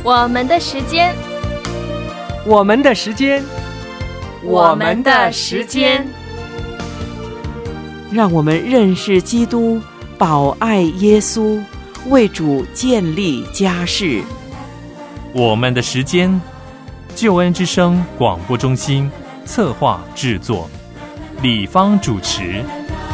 我们的时间， 我们的时间， 我们的时间， 让我们认识基督，保爱耶稣，为主建立家室。 我们的时间，救恩之声广播中心策划制作，李芳主持。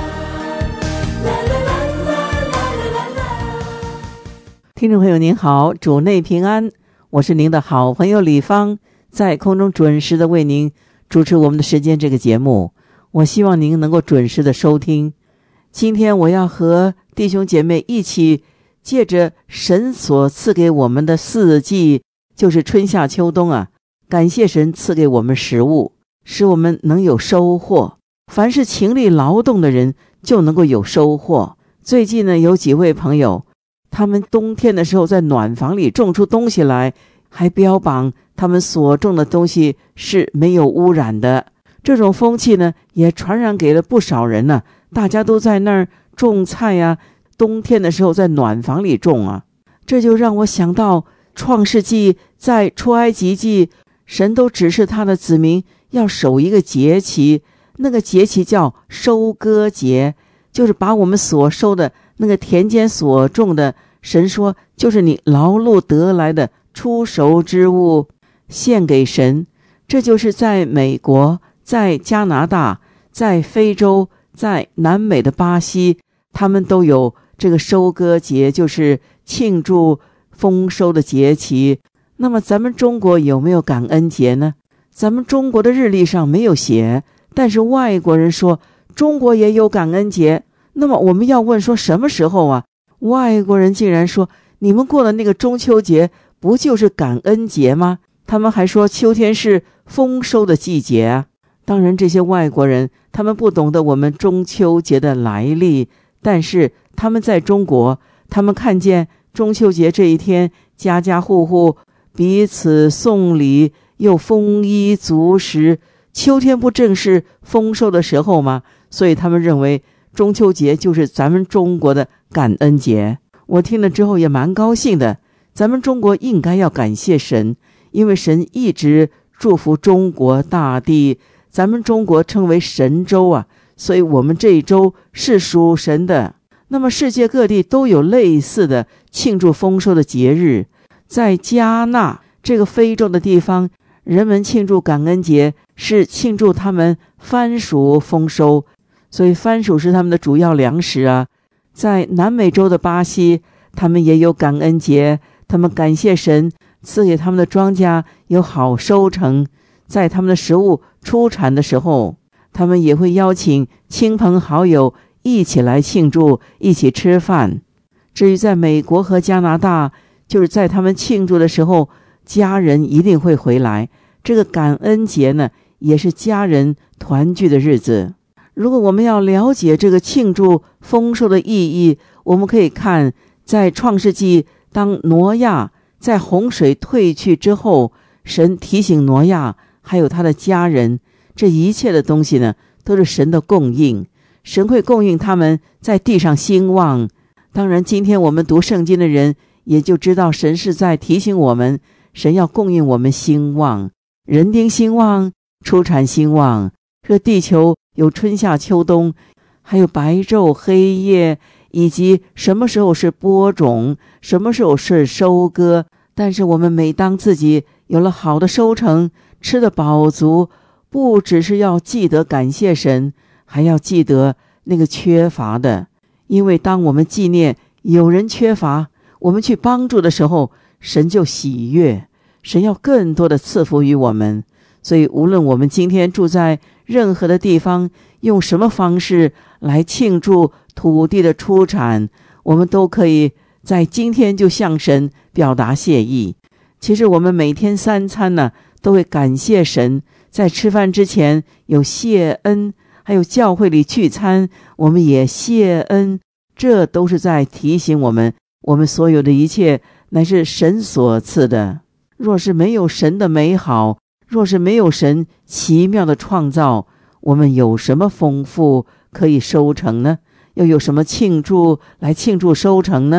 听众朋友您好，主内平安，我是您的好朋友李芳，在空中准时的为您主持我们的时间这个节目。我希望您能够准时的收听。今天我要和弟兄姐妹一起借着神所赐给我们的四季，就是春夏秋冬啊，感谢神赐给我们食物，使我们能有收获。凡是勤力劳动的人就能够有收获。最近呢，有几位朋友，他们冬天的时候在暖房里种出东西来，还标榜他们所种的东西是没有污染的。这种风气呢，也传染给了不少人呢，大家都在那儿种菜呀，冬天的时候在暖房里种啊。这就让我想到创世纪在出埃及记，神都指示他的子民要守一个节期，那个节期叫收割节，就是把我们所收的那个田间所种的，神说就是你劳碌得来的初熟之物献给神。这就是在美国，在加拿大，在非洲，在南美的巴西，他们都有这个收割节，就是庆祝丰收的节期。那么咱们中国有没有感恩节呢？咱们中国的日历上没有写，但是外国人说中国也有感恩节。那么我们要问说什么时候啊？外国人竟然说你们过的那个中秋节不就是感恩节吗？他们还说秋天是丰收的季节啊。当然这些外国人他们不懂得我们中秋节的来历，但是他们在中国，他们看见中秋节这一天家家户户彼此送礼，又丰衣足食，秋天不正是丰收的时候吗？所以他们认为中秋节就是咱们中国的感恩节。我听了之后也蛮高兴的，咱们中国应该要感谢神，因为神一直祝福中国大地，咱们中国称为神州啊，所以我们这一周是属神的。那么世界各地都有类似的庆祝丰收的节日，在加纳这个非洲的地方，人们庆祝感恩节是庆祝他们番薯丰收，所以番薯是他们的主要粮食啊。在南美洲的巴西，他们也有感恩节，他们感谢神赐给他们的庄稼有好收成。在他们的食物出产的时候，他们也会邀请亲朋好友一起来庆祝，一起吃饭。至于在美国和加拿大，就是在他们庆祝的时候，家人一定会回来。这个感恩节呢，也是家人团聚的日子。如果我们要了解这个庆祝丰收的意义，我们可以看在创世纪，当挪亚在洪水退去之后，神提醒挪亚还有他的家人，这一切的东西呢，都是神的供应，神会供应他们在地上兴旺。当然今天我们读圣经的人也就知道，神是在提醒我们，神要供应我们兴旺，人丁兴旺，出产兴旺。这个地球有春夏秋冬，还有白昼黑夜，以及什么时候是播种，什么时候是收割。但是我们每当自己有了好的收成，吃得饱足，不只是要记得感谢神，还要记得那个缺乏的。因为当我们纪念有人缺乏，我们去帮助的时候，神就喜悦，神要更多的赐福于我们。所以无论我们今天住在任何的地方，用什么方式来庆祝土地的出产，我们都可以在今天就向神表达谢意。其实我们每天三餐呢，都会感谢神，在吃饭之前有谢恩，还有教会里聚餐我们也谢恩，这都是在提醒我们，我们所有的一切乃是神所赐的。若是没有神的美好，若是没有神奇妙的创造，我们有什么丰富可以收成呢？又有什么庆祝来庆祝收成呢？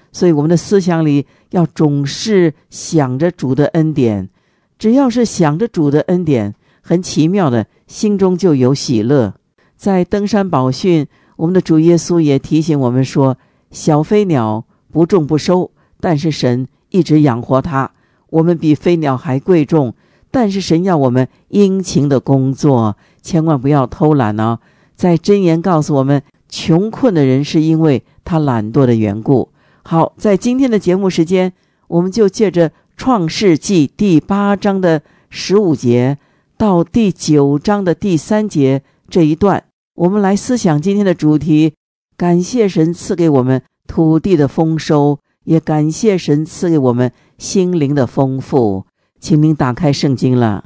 所以我们的思想里要总是想着主的恩典，只要是想着主的恩典，很奇妙的，心中就有喜乐。在登山宝训，我们的主耶稣也提醒我们说，小飞鸟不种不收，但是神一直养活它，我们比飞鸟还贵重，但是神要我们殷勤的工作，千万不要偷懒哦。在箴言告诉我们，穷困的人是因为他懒惰的缘故。好，在今天的节目时间，我们就借着创世纪第8章的15节到第9章的第3节这一段，我们来思想今天的主题。感谢神赐给我们土地的丰收，也感谢神赐给我们心灵的丰富。请您打开圣经了。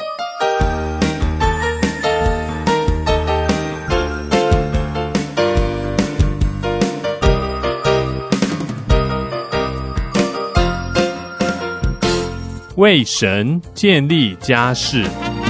为神建立家室。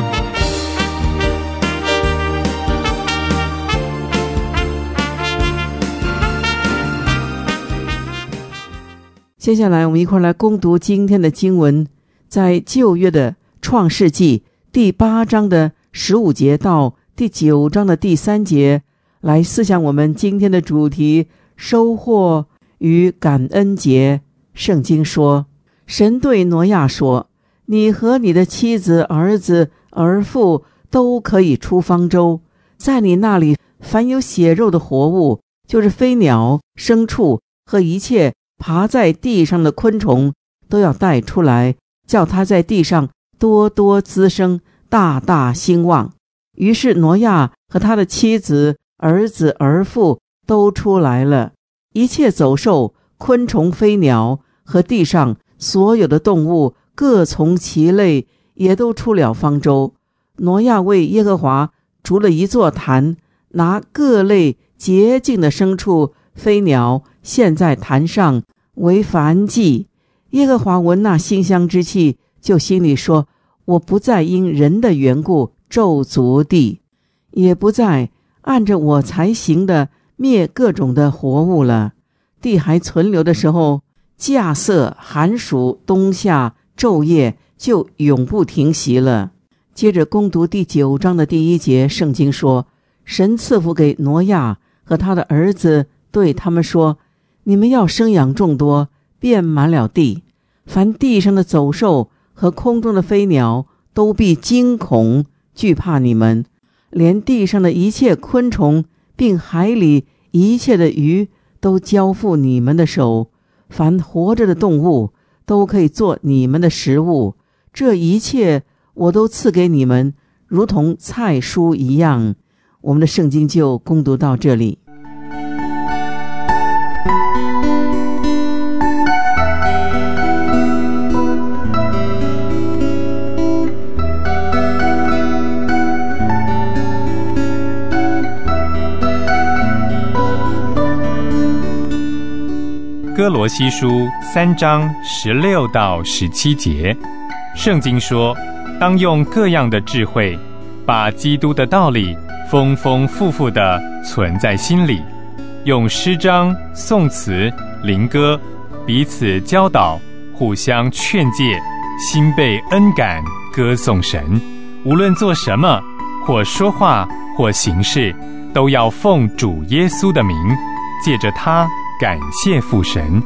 接下来我们一块来攻读今天的经文，在旧约的创世纪第8章的15节到第9章的第3节，来思想我们今天的主题：收获与感恩节。圣经说，神对挪亚说，你和你的妻子、儿子、儿妇都可以出方舟，在你那里凡有血肉的活物，就是飞鸟、牲畜和一切爬在地上的昆虫，都要带出来，叫它在地上多多滋生，大大兴旺。于是挪亚和他的妻子、儿子、儿妇都出来了，一切走兽、昆虫、飞鸟和地上所有的动物，各从其类，也都出了方舟。挪亚为耶和华筑了一座坛，拿各类洁净的牲畜、飞鸟献在坛上为燔祭。耶和华闻那馨香之气，就心里说，我不再因人的缘故咒诅地，也不再按着我才行的灭各种的活物了。地还存留的时候，稼穑、寒暑、冬夏、昼夜就永不停息了。接着攻读第9章的第1节，圣经说，神赐福给挪亚和他的儿子，对他们说，你们要生养众多，遍满了地，凡地上的走兽和空中的飞鸟都必惊恐惧怕你们，连地上的一切昆虫并海里一切的鱼都交付你们的手，凡活着的动物都可以做你们的食物，这一切我都赐给你们，如同菜蔬一样。我们的圣经就攻读到这里。 哥罗西书3章16到17节，圣经说，当用各样的智慧，把基督的道理丰丰富富地存在心里，用诗章、颂词、灵歌彼此教导，互相劝诫，心被恩感，歌颂神。无论做什么，或说话，或行事，都要奉主耶稣的名，借着他感谢父神。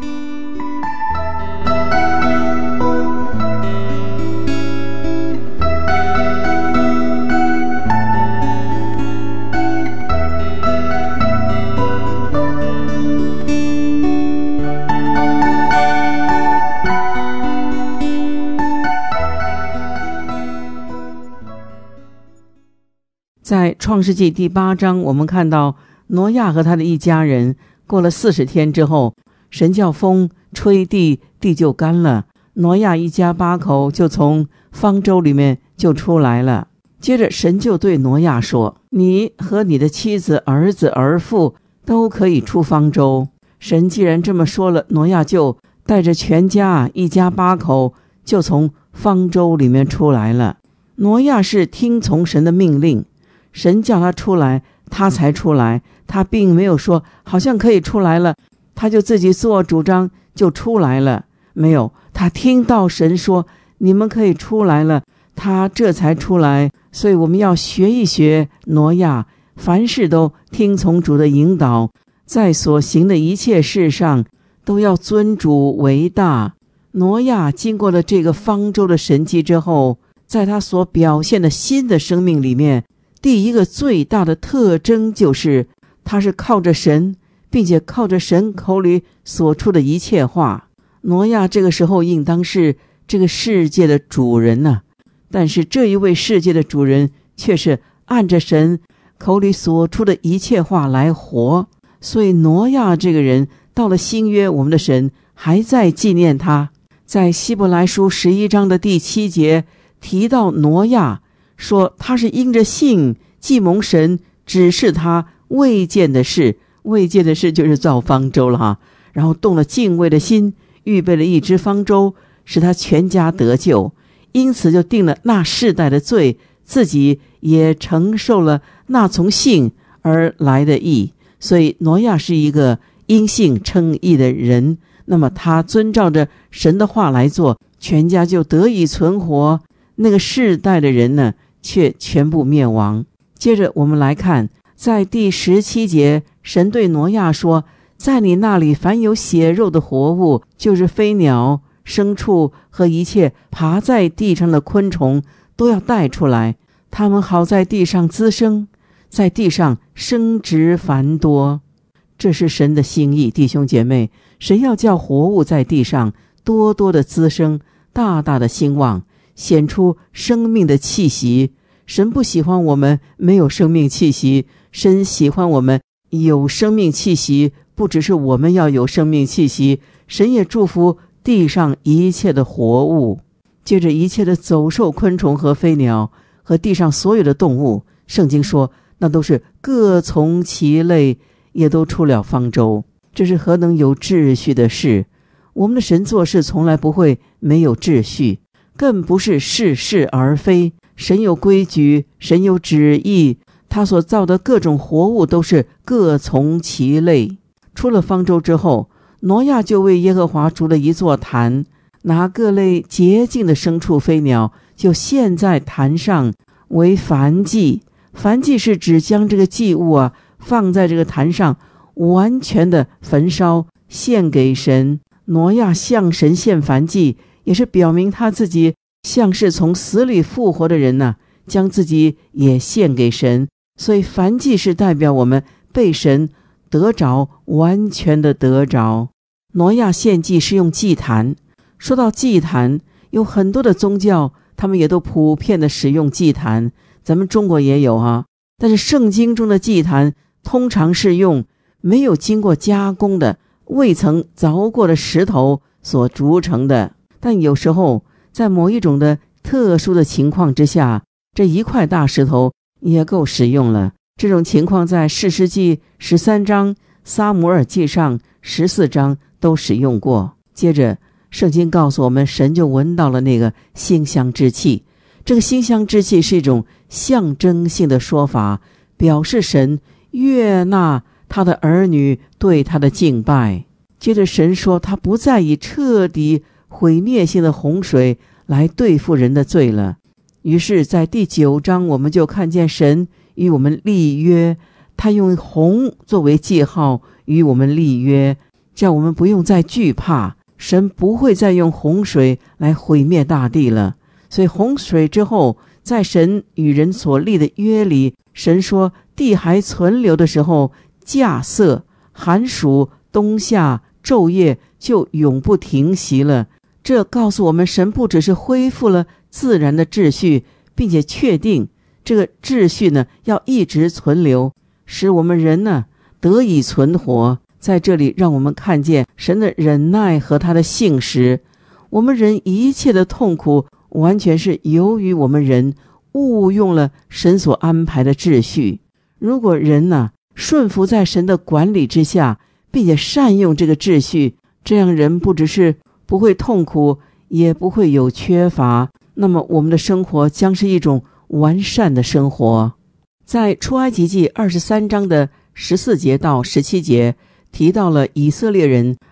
在创世纪第8章，我们看到挪亚和他的一家人过了40天之后，神叫风吹地，地就干了，挪亚一家8口就从方舟里面就出来了。接着神就对挪亚说，你和你的妻子、儿子、儿妇都可以出方舟。神既然这么说了，挪亚就带着全家一家8口就从方舟里面出来了。挪亚是听从神的命令，神叫他出来他才出来，他并没有说好像可以出来了，他就自己做主张就出来了，没有，他听到神说你们可以出来了，他这才出来。所以我们要学一学挪亚，凡事都听从主的引导，在所行的一切事上都要尊主为大。挪亚经过了这个方舟的神迹之后，在他所表现的新的生命里面，第一个最大的特征就是他是靠着神，并且靠着神口里所出的一切话。挪亚这个时候应当是这个世界的主人啊，但是这一位世界的主人却是按着神口里所出的一切话来活。所以挪亚这个人到了新约，我们的神还在纪念他。在希伯来书11章的第7节提到挪亚，说他是因着信既蒙神指示他未见的事，未见的事就是造方舟了哈，然后动了敬畏的心，预备了一只方舟，使他全家得救，因此就定了那世代的罪，自己也承受了那从信而来的义。所以挪亚是一个因信称义的人，那么他遵照着神的话来做，全家就得以存活，那个世代的人呢却全部灭亡。接着我们来看，在第17节，神对挪亚说，在你那里凡有血肉的活物，就是飞鸟、牲畜和一切爬在地上的昆虫，都要带出来，它们好在地上滋生，在地上生殖繁多。这是神的心意，弟兄姐妹，神要叫活物在地上多多的滋生，大大的兴旺，显出生命的气息。神不喜欢我们没有生命气息，神喜欢我们有生命气息。不只是我们要有生命气息，神也祝福地上一切的活物。接着一切的走兽、昆虫和飞鸟和地上所有的动物，圣经说那都是各从其类，也都出了方舟。这是何等有秩序的事！我们的神做事从来不会没有秩序，更不是似是而非。神有规矩，神有旨意，他所造的各种活物都是各从其类。出了方舟之后，挪亚就为耶和华筑了一座坛，拿各类洁净的牲畜飞鸟就献在坛上为燔祭。燔祭是指将这个祭物放在这个坛上，完全的焚烧献给神。挪亚向神献燔祭，也是表明他自己像是从死里复活的人将自己也献给神。所以燔祭是代表我们被神得着，完全的得着。挪亚献祭是用祭坛。说到祭坛，有很多的宗教他们也都普遍的使用祭坛，咱们中国也有但是圣经中的祭坛通常是用没有经过加工的未曾凿过的石头所筑成的。但有时候在某一种的特殊的情况之下，这一块大石头也够使用了。这种情况在士师记13章、撒母耳记上14章都使用过。接着圣经告诉我们，神就闻到了那个馨香之气。这个馨香之气是一种象征性的说法，表示神悦纳他的儿女对他的敬拜。接着神说他不再以彻底毁灭性的洪水来对付人的罪了。于是在第9章我们就看见神与我们立约，他用红作为记号与我们立约，叫我们不用再惧怕，神不会再用洪水来毁灭大地了。所以洪水之后，在神与人所立的约里，神说地还存留的时候，稼穑、寒暑、冬夏、昼夜就永不停息了。这告诉我们，神不只是恢复了自然的秩序，并且确定这个秩序要一直存留，使我们人得以存活。在这里让我们看见神的忍耐和他的信实。我们人一切的痛苦完全是由于我们人误用了神所安排的秩序。如果人顺服在神的管理之下，并且善用这个秩序，这样人不只是不会痛苦，也不会有缺乏，那么我们的生活将是一种完善的生活。在出埃及记23章的14节到17节提到了以色列人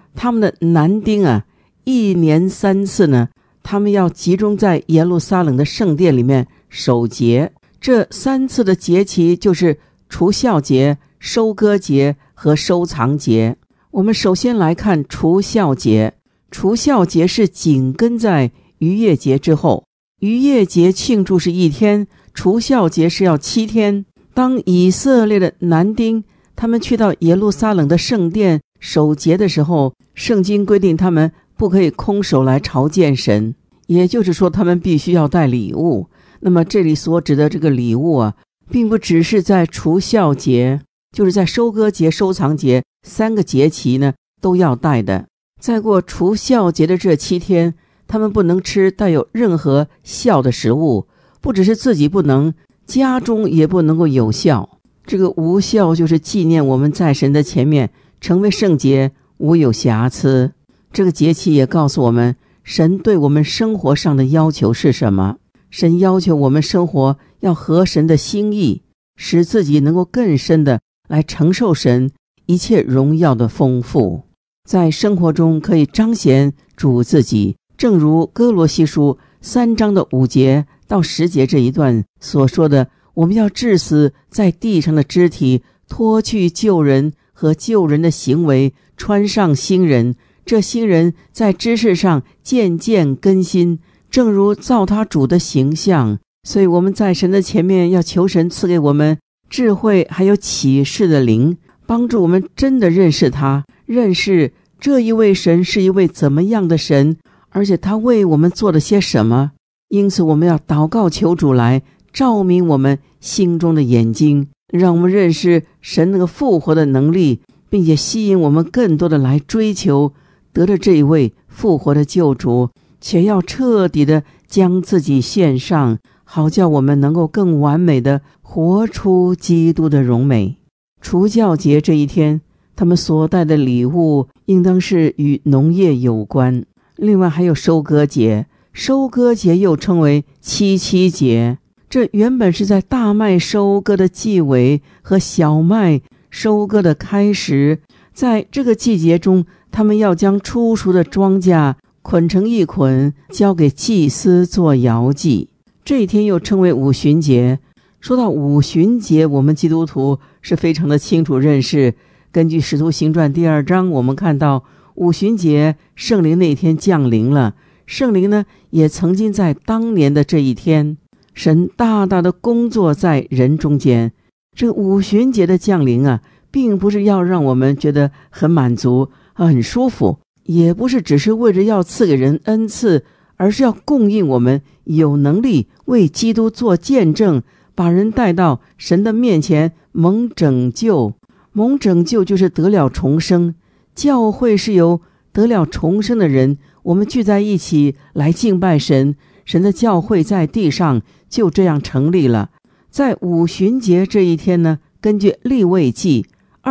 他们的男丁啊，一年3次呢，他们要集中在耶路撒冷的圣殿里面守节。这3次的节期就是除酵节、收割节和收藏节。我们首先来看除酵节。除酵节是紧跟在逾越节之后，逾越节庆祝是1天，除酵节是要7天。当以色列的男丁他们去到耶路撒冷的圣殿守节的时候，圣经规定他们不可以空手来朝见神，也就是说他们必须要带礼物。那么这里所指的这个礼物啊，并不只是在除酵节，就是在收割节、收藏节3个节期呢都要带的。再过除酵节的这7天，他们不能吃带有任何酵的食物，不只是自己不能，家中也不能够有酵。这个无酵就是纪念我们在神的前面成为圣洁，无有瑕疵。这个节期也告诉我们，神对我们生活上的要求是什么。神要求我们生活要合神的心意，使自己能够更深的来承受神一切荣耀的丰富，在生活中可以彰显主自己。正如哥罗西书3章的5节到10节这一段所说的，我们要治死在地上的肢体，脱去旧人和旧人的行为，穿上新人。这新人在知识上渐渐更新，正如造他主的形象。所以我们在神的前面要求神赐给我们智慧还有启示的灵，帮助我们真的认识他，认识这一位神是一位怎么样的神，而且他为我们做了些什么。因此我们要祷告求主来照明我们心中的眼睛，让我们认识神那个复活的能力，并且吸引我们更多的来追求得着这一位复活的救主，且要彻底的将自己献上，好叫我们能够更完美的活出基督的荣美。除酵节这一天，他们所带的礼物应当是与农业有关。另外还有收割节，收割节又称为七七节，这原本是在大麦收割的季尾和小麦收割的开始。在这个季节中，他们要将初熟的庄稼捆成一捆，交给祭司做摇祭。这一天又称为五旬节。说到五旬节，我们基督徒是非常的清楚认识。根据使徒行传第2章，我们看到五旬节圣灵那天降临了，圣灵呢也曾经在当年的这一天，神大大的工作在人中间。这个五旬节的降临啊，并不是要让我们觉得很满足很舒服，也不是只是为着要赐给人恩赐，而是要供应我们有能力为基督做见证，把人带到神的面前蒙拯救。蒙拯救就是得了重生，教会是由得了重生的人，我们聚在一起来敬拜神，神的教会在地上就这样成立了。在五旬节这一天呢，根据利未记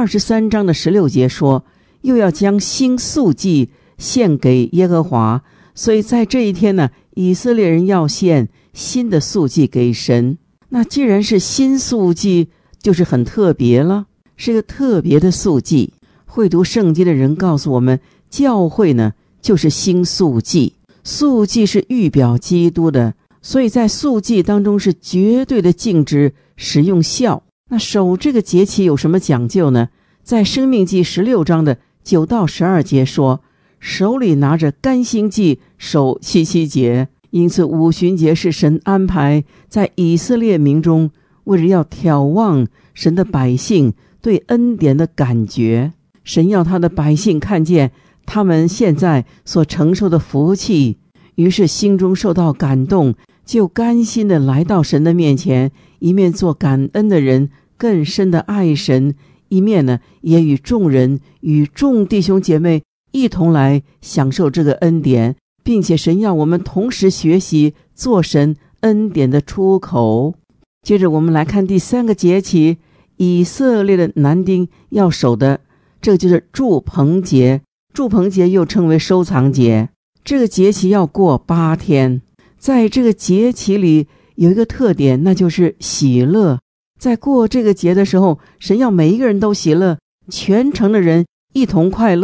23章的16节说，又要将新素祭献给耶和华。所以在这一天呢，以色列人要献新的素祭给神。那既然是新素祭，就是很特别了，是一个特别的素祭。会读圣经的人告诉我们，教会呢就是新素祭，素祭是预表基督的，所以在素祭当中是绝对的禁止使用酵。那守这个节期有什么讲究呢？在申命记16章的9到12节说，手里拿着甘心祭守七七节。因此五旬节是神安排在以色列民中，为了要眺望神的百姓对恩典的感觉。神要他的百姓看见他们现在所承受的福气，于是心中受到感动，就甘心的来到神的面前，一面做感恩的人，更深的爱神，一面呢也与众人与众弟兄姐妹一同来享受这个恩典，并且神要我们同时学习做神恩典的出口。接着我们来看第3个节期，以色列的男丁要守的，这就是住棚节。住棚节又称为收藏节，这个节期要过8天。在这个节期里有一个特点，那就是喜乐。在过这个节的时候，神要每一个人都喜乐，全城的人一同快乐，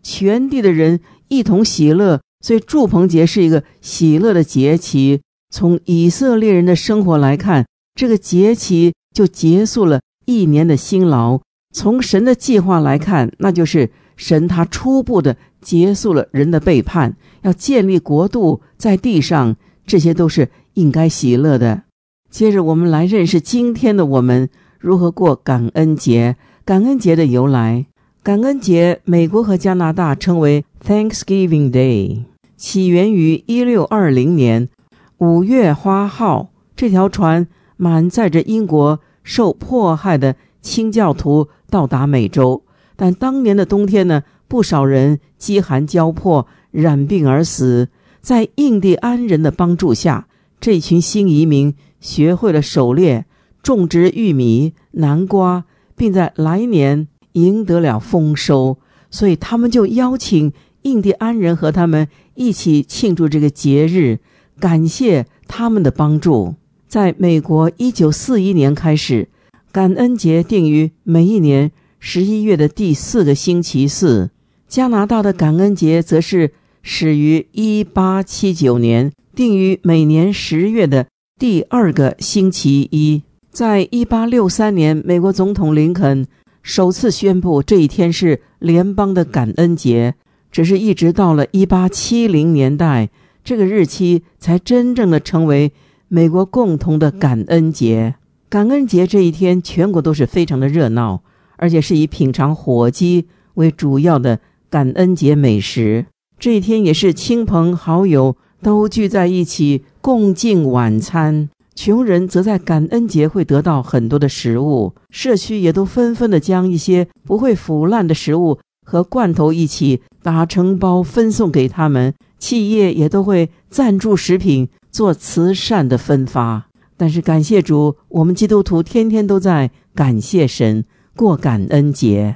全地的人一同喜乐，所以住棚节是一个喜乐的节期。从以色列人的生活来看，这个节期就结束了一年的辛劳。从神的计划来看，那就是神他初步的结束了人的背叛，要建立国度在地上，这些都是应该喜乐的。接着我们来认识今天的我们如何过感恩节。感恩节的由来，感恩节美国和加拿大称为 Thanksgiving Day， 起源于1620年5月花号，这条船满载着英国受迫害的清教徒到达美洲，但当年的冬天呢，不少人饥寒交迫，染病而死。在印第安人的帮助下，这群新移民学会了狩猎、种植玉米、南瓜，并在来年赢得了丰收，所以他们就邀请印第安人和他们一起庆祝这个节日，感谢他们的帮助。在美国1941年开始，感恩节定于每一年11月的第4个星期四。加拿大的感恩节则是始于1879年，定于每年10月的第2个星期一。在1863年，美国总统林肯首次宣布这一天是联邦的感恩节，只是一直到了1870年代，这个日期才真正的成为美国共同的感恩节。感恩节这一天全国都是非常的热闹，而且是以品尝火鸡为主要的感恩节美食。这一天也是亲朋好友都聚在一起共进晚餐，穷人则在感恩节会得到很多的食物，社区也都纷纷的将一些不会腐烂的食物和罐头一起打成包分送给他们，企业也都会赞助食品做慈善的分发。但是感谢主，我们基督徒天天都在感谢神，过感恩节。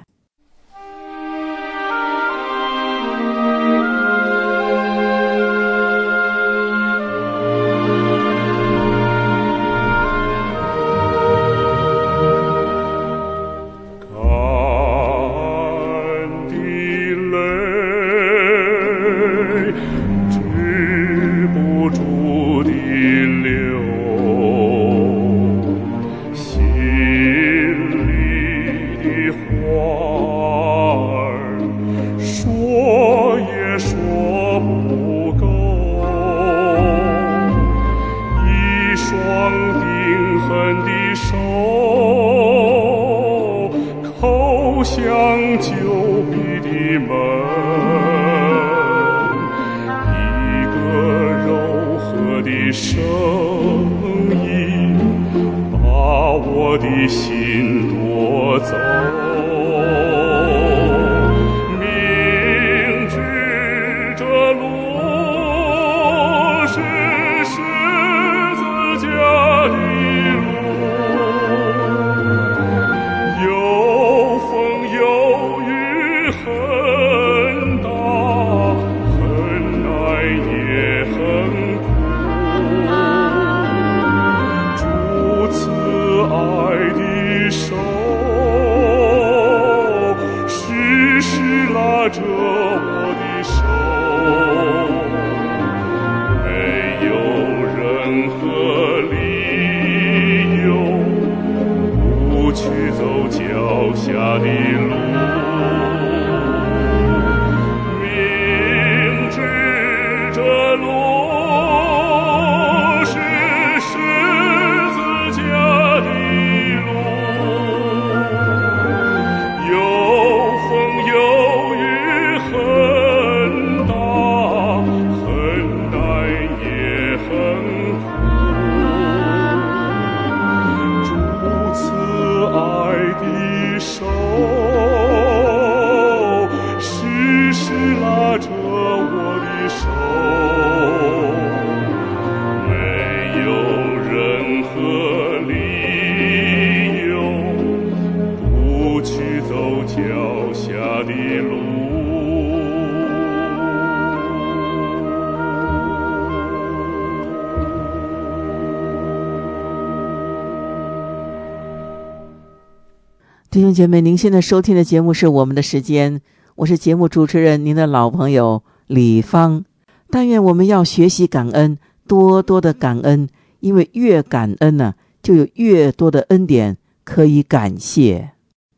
弟兄姐妹，您现在收听的节目是我们的时间， 我是节目主持人您的老朋友李芳。但愿我们要学习感恩，多多的感恩，因为越感恩呢，就有越多的恩典可以感谢。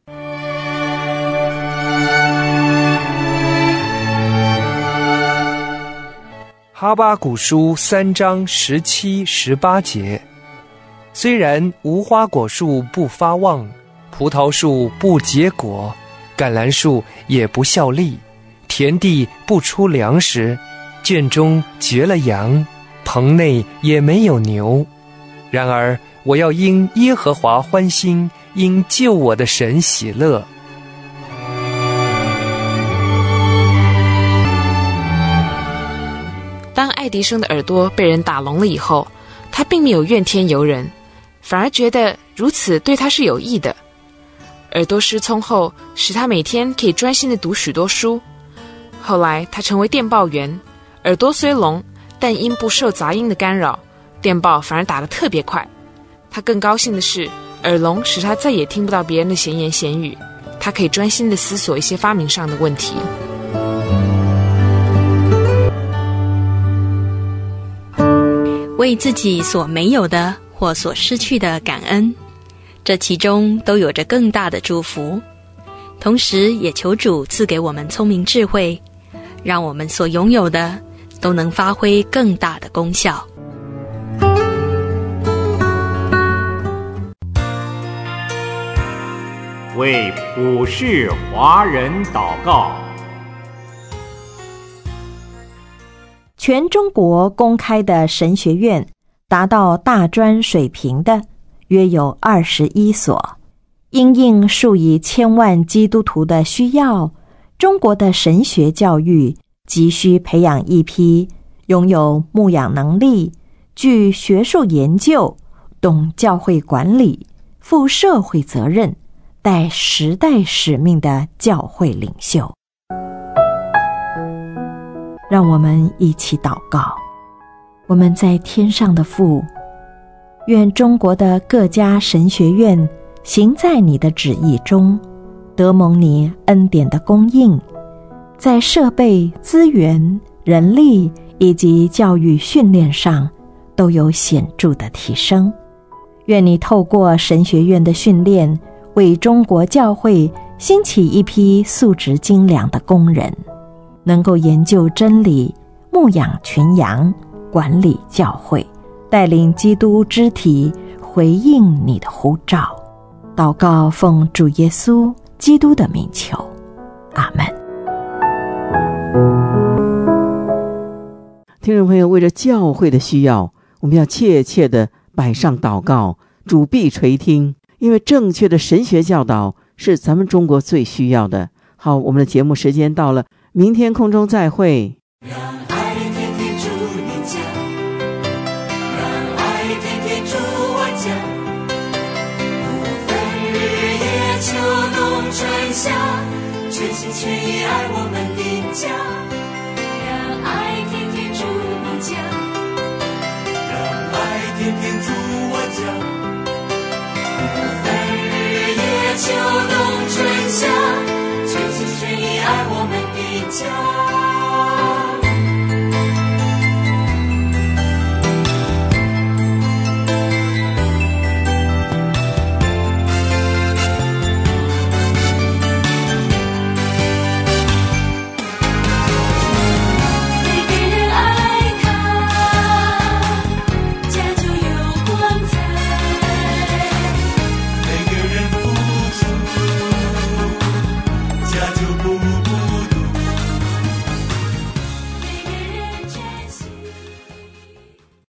哈巴谷书3章17、18节，虽然无花果树不发旺，葡萄树不结果，橄榄树也不效力，田地不出粮食，圈中绝了羊，棚内也没有牛，然而我要因耶和华欢心，因救我的神喜乐。 当爱迪生的耳朵被人打聋了以后，他并没有怨天尤人，反而觉得如此对他是有益的。耳朵失聪后，使他每天可以专心地读许多书。后来他成为电报员，耳朵虽聋，但因不受杂音的干扰，电报反而打得特别快。他更高兴的是，耳聋使他再也听不到别人的闲言闲语，他可以专心地思索一些发明上的问题。 为自己所没有的或所失去的感恩，这其中都有着更大的祝福。同时也求主赐给我们聪明智慧，让我们所拥有的都能发挥更大的功效。 为普世华人祷告。 全中国公开的神学院达到大专水平的约有21所。因应数以千万基督徒的需要，中国的神学教育急需培养一批拥有牧养能力、具学术研究、懂教会管理、负社会责任、带时代使命的教会领袖。让我们一起祷告。我们在天上的父，愿中国的各家神学院行在你的旨意中，得蒙你恩典的供应，在设备、资源、人力以及教育训练上都有显著的提升。愿你透过神学院的训练，为中国教会兴起一批素质精良的工人，能够研究真理，牧养群羊，管理教会，带领基督肢体回应你的呼召。祷告奉主耶稣基督的名求，阿们。 听众朋友，为着教会的需要，我们要切切的摆上祷告，主必垂听，因为正确的神学教导是咱们中国最需要的。好，我们的节目时间到了，明天空中再会。 让爱天天住你家，让爱天天住我家，不分日夜秋冬春夏，全心全意爱我们的家。让爱天天住你家，让爱天天住我家，不分日夜秋冬春夏，全心全意爱我们的家。